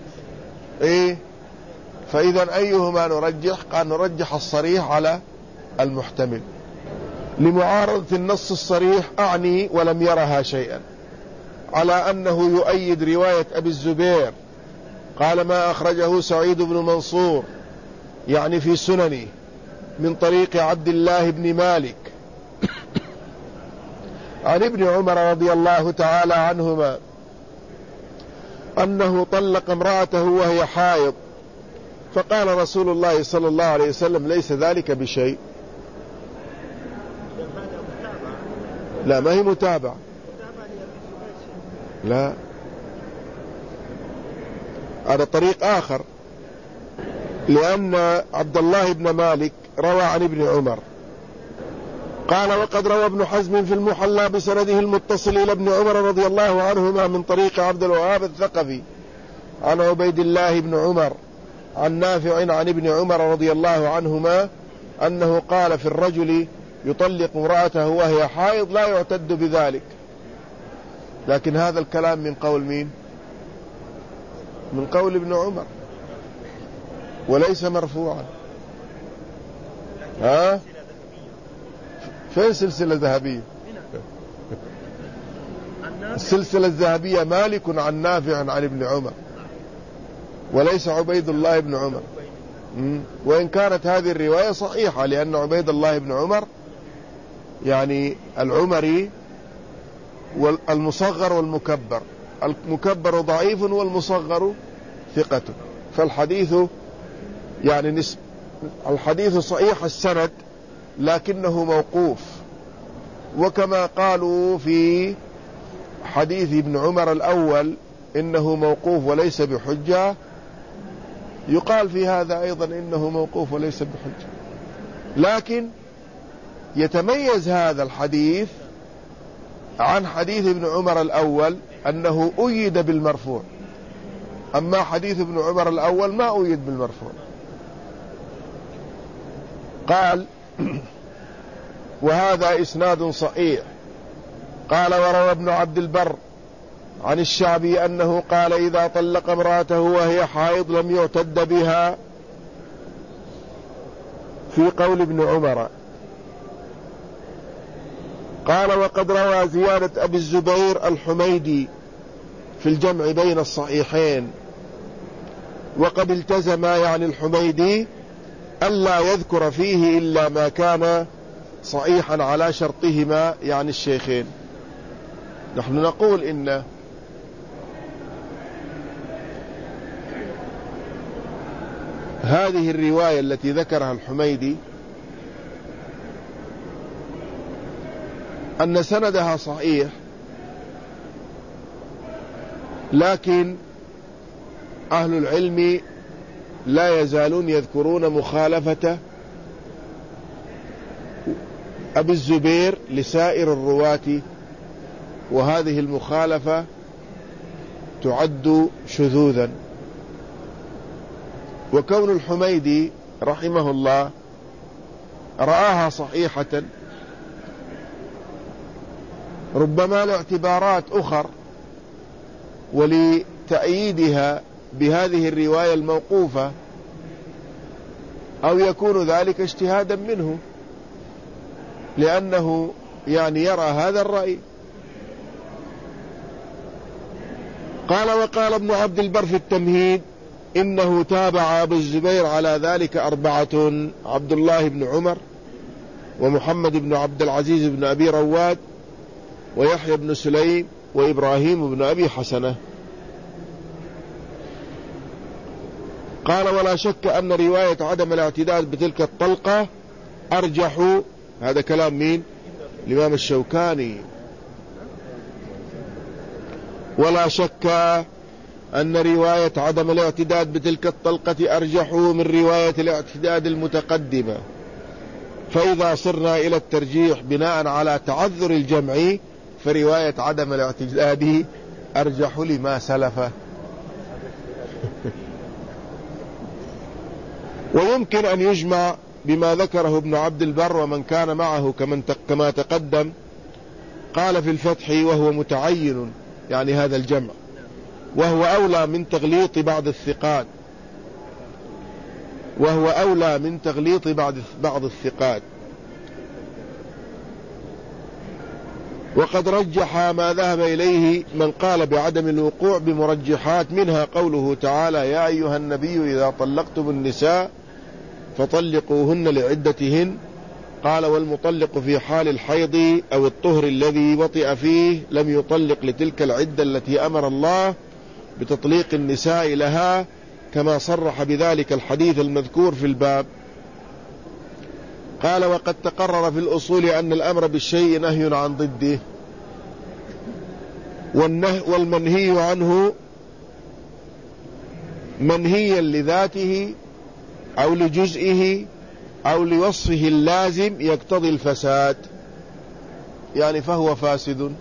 فإذا أيهما نرجح؟ قال نرجح الصريح على المحتمل لمعارضة النص الصريح، أعني ولم يرها شيئا، على أنه يؤيد رواية أبي الزبير. قال ما أخرجه سعيد بن منصور يعني في سننه من طريق عبد الله بن مالك عن ابن عمر رضي الله تعالى عنهما أنه طلق امرأته وهي حائض، فقال رسول الله صلى الله عليه وسلم ليس ذلك بشيء. لا، ما هي متابعة، لا، هذا طريق آخر، لأن عبد الله بن مالك روى عن ابن عمر. قال وقد روى ابن حزم في المحلى بسنده المتصل إلى ابن عمر رضي الله عنهما من طريق عبد الوهاب الثقفي عن عبيد الله بن عمر عن نافع عن ابن عمر رضي الله عنهما أنه قال في الرجل يطلق امرأته وهي حائض لا يعتد بذلك. لكن هذا الكلام من قول مين؟ من قول ابن عمر، وليس مرفوعا. فين سلسلة ذهبية؟ السلسلة الذهبية مالك عن نافع عن ابن عمر. وليس عبيد الله بن عمر. وإن كانت هذه الرواية صحيحة، لأن عبيد الله بن عمر يعني العمري والمصغر والمكبر، المكبر ضعيف والمصغر ثقة، فالحديث يعني الحديث صحيح السند لكنه موقوف. وكما قالوا في حديث ابن عمر الأول إنه موقوف وليس بحجة، يقال في هذا أيضا إنه موقوف وليس بحجة، لكن يتميز هذا الحديث عن حديث ابن عمر الأول أنه أيد بالمرفوع، أما حديث ابن عمر الأول ما أيد بالمرفوع. قال وهذا إسناد صحيح. قال وروى ابن عبد البر عن الشعبي أنه قال إذا طلق امرأته وهي حائض لم يعتد بها، في قول ابن عمر. قال وقد روى زيادة أبي الزبير الحميدي في الجمع بين الصحيحين، وقد التزم يعني الحميدي ألا يذكر فيه إلا ما كان صحيحا على شرطهما يعني الشيخين. نحن نقول إن هذه الرواية التي ذكرها الحميدي أن سندها صحيح، لكن أهل العلم لا يزالون يذكرون مخالفة أبي الزبير لسائر الرواة، وهذه المخالفة تعد شذوذا. وكون الحميدي رحمه الله رآها صحيحة ربما لاعتبارات أخر ولتأييدها بهذه الرواية الموقوفة، أو يكون ذلك اجتهادا منه لأنه يعني يرى هذا الرأي. قال وقال ابن عبد البر في التمهيد إنه تابع أبو الزبير على ذلك 4: عبد الله بن عمر، ومحمد بن عبد العزيز بن أبي رواد، ويحيى بن سليم، وإبراهيم بن أبي حسنة. قال ولا شك أن رواية عدم الاعتداد بتلك الطلقة أرجح. هذا كلام مين؟ الإمام الشوكاني. ولا شك أن رواية عدم الاعتداد بتلك الطلقة أرجح من رواية الاعتداد المتقدمة، فإذا صرنا إلى الترجيح بناء على تعذر الجمع فرواية عدم الاعتداد أرجح لما سلف. ويمكن أن يجمع بما ذكره ابن عبد البر ومن كان معه كما تقدم. قال في الفتح وهو متعين يعني هذا الجمع، وهو أولى من تغليط بعض الثقات، بعض الثقات. وقد رجح ما ذهب إليه من قال بعدم الوقوع بمرجحات، منها قوله تعالى يا أيها النبي إذا طلقتم النساء فطلقوهن لعدتهن. قال والمطلق في حال الحيض أو الطهر الذي وطئ فيه لم يطلق لتلك العدة التي أمر الله بتطليق النساء لها، كما صرح بذلك الحديث المذكور في الباب. قال وقد تقرر في الأصول أن الأمر بالشيء نهي عن ضده، والمنهي عنه منهيا لذاته أو لجزئه أو لوصفه اللازم يقتضي الفساد، يعني فهو فاسد.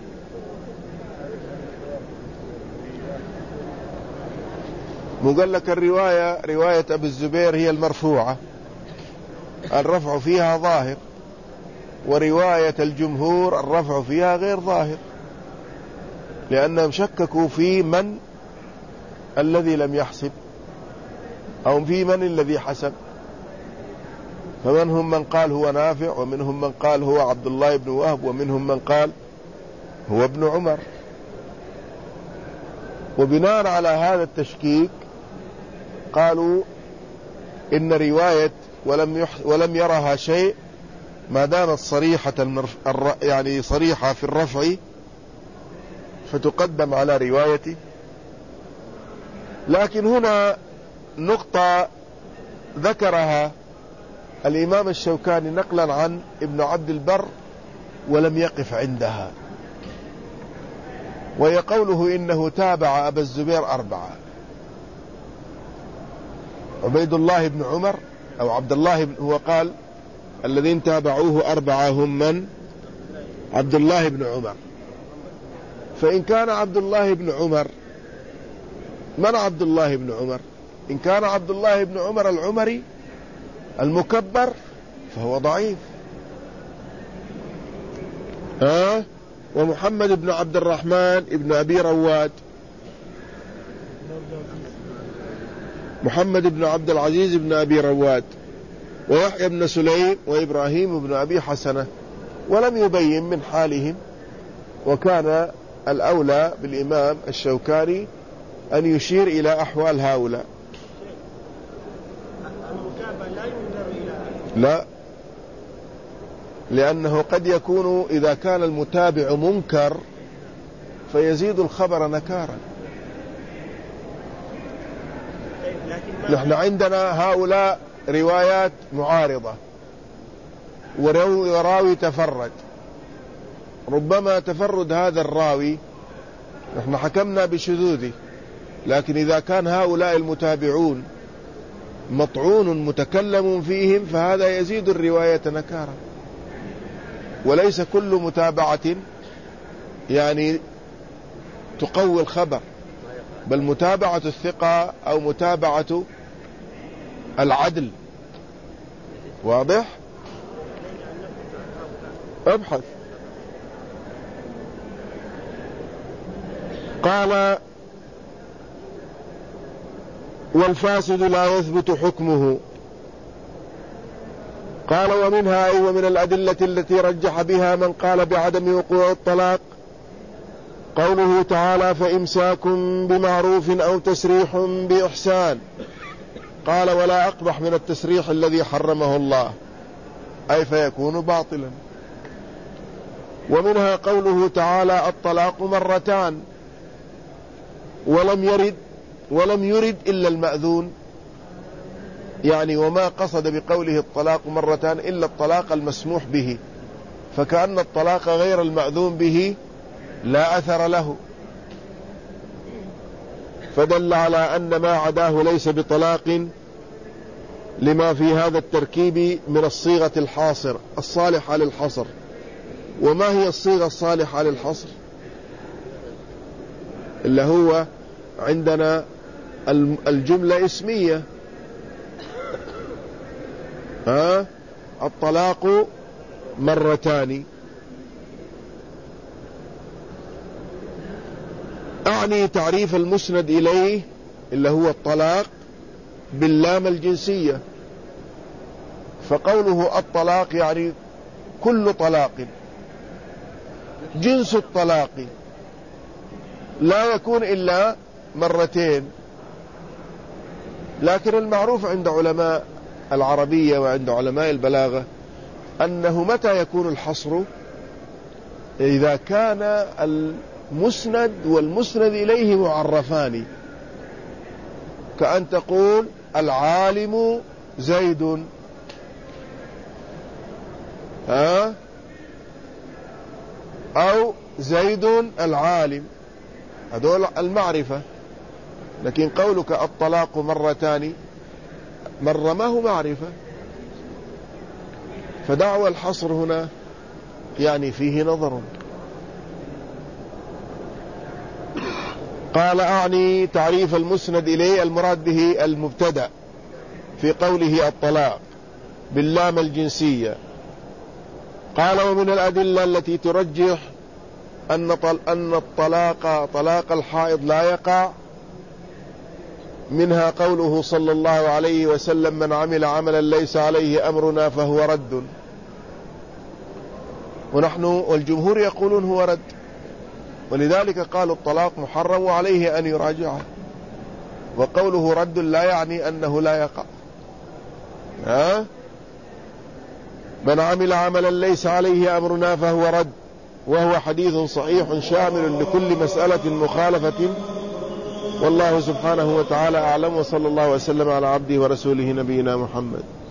مقال لك رواية أبي الزبير هي المرفوعة، الرفع فيها ظاهر، ورواية الجمهور الرفع فيها غير ظاهر، لأنهم شككوا في من الذي لم يحسب أو في من الذي حسب. فمنهم من قال هو نافع، ومنهم من قال هو عبد الله بن وهب، ومنهم من قال هو ابن عمر. وبناء على هذا التشكيك قالوا إن رواية ولم يرها شيء ما دامت صريحة يعني صريحة في الرفع فتقدم على روايته. لكن هنا نقطة ذكرها الإمام الشوكاني نقلا عن ابن عبد البر ولم يقف عندها، وهي قوله إنه تابع أبا الزبير 4. عبيد الله بن عمر أو عبد الله هو قال الذين تابعوه 4 هم من؟ عبد الله بن عمر. فإن كان عبد الله بن عمر، من عبد الله بن عمر؟ إن كان عبد الله بن عمر العمري المكبر فهو ضعيف. ومحمد بن عبد الرحمن بن أبي رواد، محمد بن عبد العزيز بن أبي رواد، ويحيى بن سليم، وإبراهيم بن أبي حسنة، ولم يبين من حالهم. وكان الأولى بالإمام الشوكاني أن يشير إلى أحوال هؤلاء. لا، لأنه قد يكون إذا كان المتابع منكر فيزيد الخبر نكارا. نحن عندنا هؤلاء روايات معارضة، وراوي تفرد، ربما تفرد هذا الراوي نحن حكمنا بشذوذه، لكن إذا كان هؤلاء المتابعون مطعون متكلم فيهم فهذا يزيد الرواية نكارا. وليس كل متابعة يعني تقوي الخبر، بل متابعة الثقة أو متابعة العدل. واضح؟ ابحث. قال والفاسد لا يثبت حكمه. قال ومنها أي ومن الأدلة التي رجح بها من قال بعدم وقوع الطلاق قوله تعالى فإمساك بمعروف أو تسريح بإحسان. قال ولا أقبح من التسريح الذي حرمه الله، أي فيكون باطلا. ومنها قوله تعالى الطلاق مرتان ولم يرد إلا المأذون، يعني وما قصد بقوله الطلاق مرتان إلا الطلاق المسموح به، فكأن الطلاق غير المأذون به لا أثر له، فدل على أن ما عداه ليس بطلاق لما في هذا التركيب من الصيغة الحاصر الصالحة للحصر. وما هي الصيغة الصالحة للحصر؟ اللي هو عندنا الجملة اسمية، الطلاق مرتان. أعني تعريف المسند إليه اللي هو الطلاق باللام الجنسية، فقوله الطلاق يعني كل طلاق، جنس الطلاق لا يكون إلا مرتين. لكن المعروف عند علماء العربية وعند علماء البلاغة أنه متى يكون الحصر؟ إذا كان المسند والمسند إليه معرفان، كأن تقول العالم زيد، أو زيد العالم، هذول المعرفة. لكن قولك الطلاق مرتان، مرة ما هو معرفة، فدعوى الحصر هنا يعني فيه نظر. قال أعني تعريف المسند إليه المراد به المبتدأ في قوله الطلاق باللام الجنسية. قال ومن الأدلة التي ترجح أن الطلاق طلاق الحائض لا يقع منها قوله صلى الله عليه وسلم من عمل عملا ليس عليه أمرنا فهو رد. ونحن والجمهور يقولون هو رد، ولذلك قالوا الطلاق محرم وعليه أن يراجعه. وقوله رد لا يعني أنه لا يقع. من عمل عملا ليس عليه أمرنا فهو رد، وهو حديث صحيح شامل لكل مسألة مخالفة. والله سبحانه وتعالى أعلم، وصلى الله وسلم على عبده ورسوله نبينا محمد.